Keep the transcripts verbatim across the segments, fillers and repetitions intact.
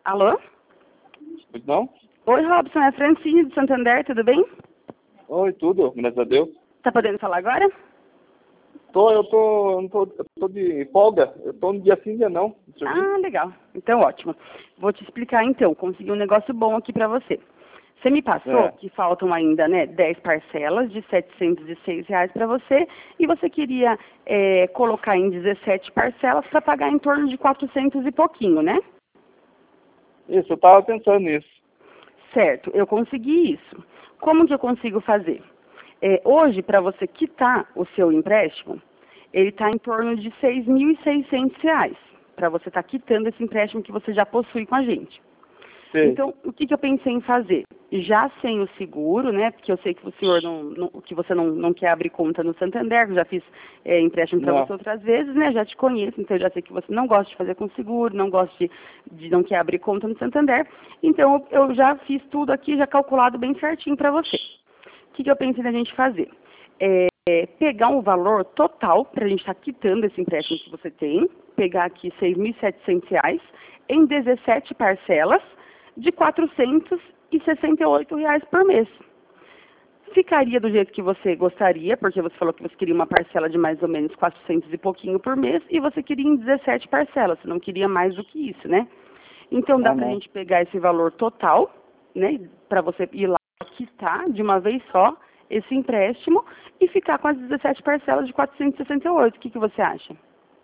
Alô? Pois não? Oi, Robson, é a Francine do Santander, tudo bem? Oi, tudo, graças a Deus. Tá podendo falar agora? Tô, eu tô, eu não tô, eu tô de folga, eu tô no dia sim, dia não. Ah, legal. Então, ótimo. Vou te explicar então, consegui um negócio bom aqui pra você. Você me passou É. que faltam ainda, né, dez parcelas de setecentos e seis reais para você e você queria é, colocar em dezessete parcelas para pagar em torno de quatrocentos e pouquinho, né? Isso, eu tava pensando nisso. Certo, eu consegui isso. Como que eu consigo fazer? É, hoje, para você quitar o seu empréstimo, ele está em torno de seis mil e seiscentos reais, para você estar tá quitando esse empréstimo que você já possui com a gente. Sim. Então, o que, que eu pensei em fazer? Já sem o seguro, né? Porque eu sei que o senhor não, não que você não, não quer abrir conta no Santander, que eu já fiz é, empréstimo para Não. você outras vezes, né? Já te conheço, então eu já sei que você não gosta de fazer com seguro, não gosta de, de não quer abrir conta no Santander. Então, eu, eu já fiz tudo aqui, já calculado bem certinho para você. O que, que eu pensei na gente fazer? É, é, pegar um valor total, para a gente estar tá quitando esse empréstimo que você tem, pegar aqui seis mil e setecentos reais em dezessete parcelas, de quatrocentos e sessenta e oito reais por mês. Ficaria do jeito que você gostaria, porque você falou que você queria uma parcela de mais ou menos quatrocentos e pouquinho por mês, e você queria em dezessete parcelas, você não queria mais do que isso, né? Então dá Ah, pra não. gente pegar esse valor total, né, para você ir lá quitar de uma vez só esse empréstimo e ficar com as dezessete parcelas de quatrocentos e sessenta e oito. O que, que você acha?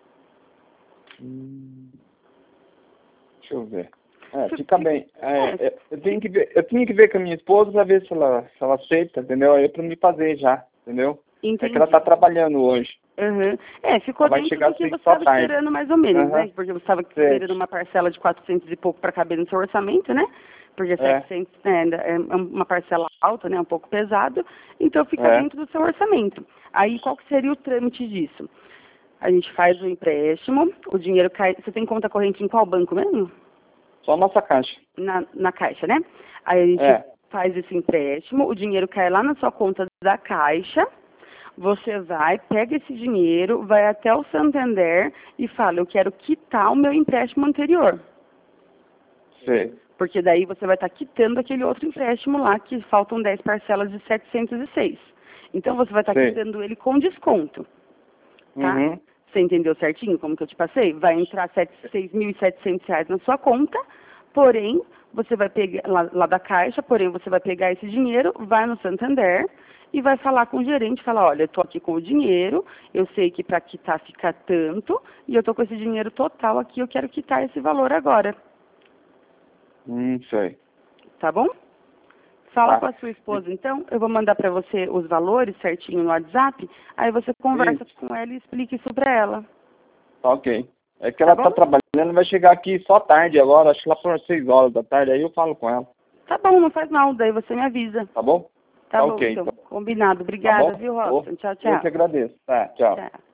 Hum, deixa eu ver. É, fica bem. É, é, eu, tenho que ver, eu tinha que ver com a minha esposa pra ver se ela, se ela aceita, entendeu? Aí é pra me fazer já, entendeu? Entendi. É que ela tá trabalhando hoje. Uhum. É, ficou Ela vai dentro chegar do que assim você só estava tarde. esperando mais ou menos, Uhum. né? Porque você estava esperando uma parcela de quatrocentos e pouco para caber no seu orçamento, né? Porque É. setecentos né, ainda é uma parcela alta, né? Um pouco pesado, então fica É. dentro do seu orçamento. Aí qual que seria o trâmite disso? A gente faz o empréstimo, o dinheiro cai. Você tem conta corrente em qual banco mesmo? Só a nossa caixa. Na, na caixa, né? Aí a gente É. faz esse empréstimo, o dinheiro cai lá na sua conta da caixa. Você vai, pega esse dinheiro, vai até o Santander e fala, eu quero quitar o meu empréstimo anterior. Sei. Porque daí você vai estar quitando aquele outro empréstimo lá, que faltam dez parcelas de setecentos e seis. Então você vai estar Sei. quitando ele com desconto. Tá? Uhum. Você entendeu certinho como que eu te passei? Vai entrar seis mil e setecentos reais na sua conta, porém, você vai pegar lá, lá da caixa, porém você vai pegar esse dinheiro, vai no Santander e vai falar com o gerente, falar, olha, eu estou aqui com o dinheiro, eu sei que para quitar fica tanto, e eu estou com esse dinheiro total aqui, eu quero quitar esse valor agora. Hum, sei. Tá bom? Fala Tá. com a sua esposa, então, eu vou mandar para você os valores certinho no WhatsApp, aí você conversa Isso. com ela e explica isso para ela. Tá ok. É que Tá ela bom? tá trabalhando, vai chegar aqui só tarde agora, acho que lá por seis horas da tarde, aí eu falo com ela. Tá bom, não faz mal, daí você me avisa. Tá bom? Tá Tá bom, ok, então. então. Combinado. Tá Obrigada, bom? viu, Ô, Robson? Tchau, eu tchau. que agradeço. Tá, tchau. Tchau.